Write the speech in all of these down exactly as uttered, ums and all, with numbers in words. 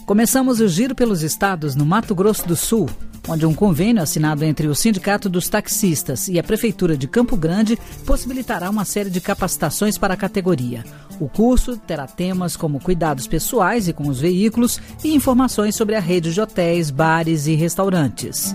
Começamos o giro pelos estados no Mato Grosso do Sul, onde um convênio assinado entre o Sindicato dos Taxistas e a Prefeitura de Campo Grande possibilitará uma série de capacitações para a categoria. O curso terá temas como cuidados pessoais e com os veículos e informações sobre a rede de hotéis, bares e restaurantes.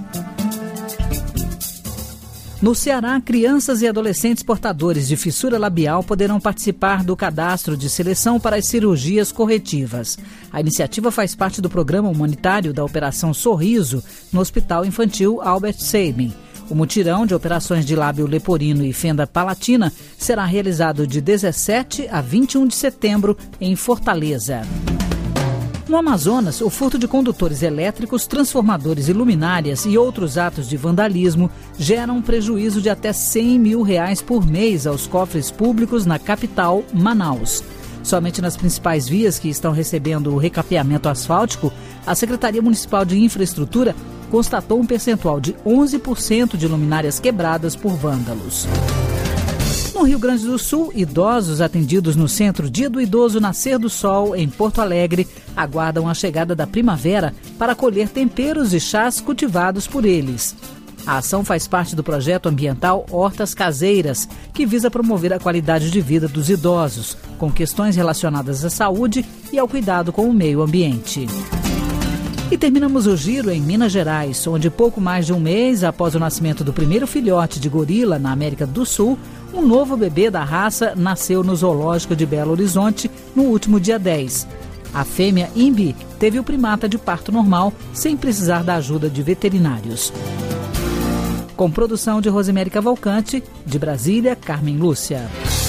No Ceará, crianças e adolescentes portadores de fissura labial poderão participar do cadastro de seleção para as cirurgias corretivas. A iniciativa faz parte do programa humanitário da Operação Sorriso no Hospital Infantil Albert Sabin. O mutirão de operações de lábio leporino e fenda palatina será realizado de dezessete a vinte e um de setembro em Fortaleza. No Amazonas, o furto de condutores elétricos, transformadores e luminárias e outros atos de vandalismo geram um prejuízo de até cem mil reais por mês aos cofres públicos na capital, Manaus. Somente nas principais vias que estão recebendo o recapeamento asfáltico, a Secretaria Municipal de Infraestrutura constatou um percentual de onze por cento de luminárias quebradas por vândalos. No Rio Grande do Sul, idosos atendidos no Centro Dia do Idoso Nascer do Sol, em Porto Alegre, aguardam a chegada da primavera para colher temperos e chás cultivados por eles. A ação faz parte do projeto ambiental Hortas Caseiras, que visa promover a qualidade de vida dos idosos, com questões relacionadas à saúde e ao cuidado com o meio ambiente. E terminamos o giro em Minas Gerais, onde pouco mais de um mês após o nascimento do primeiro filhote de gorila na América do Sul, um novo bebê da raça nasceu no zoológico de Belo Horizonte no último dia dez. A fêmea Imbi teve o primata de parto normal, sem precisar da ajuda de veterinários. Com produção de Rosemary Cavalcante, de Brasília, Carmen Lúcia.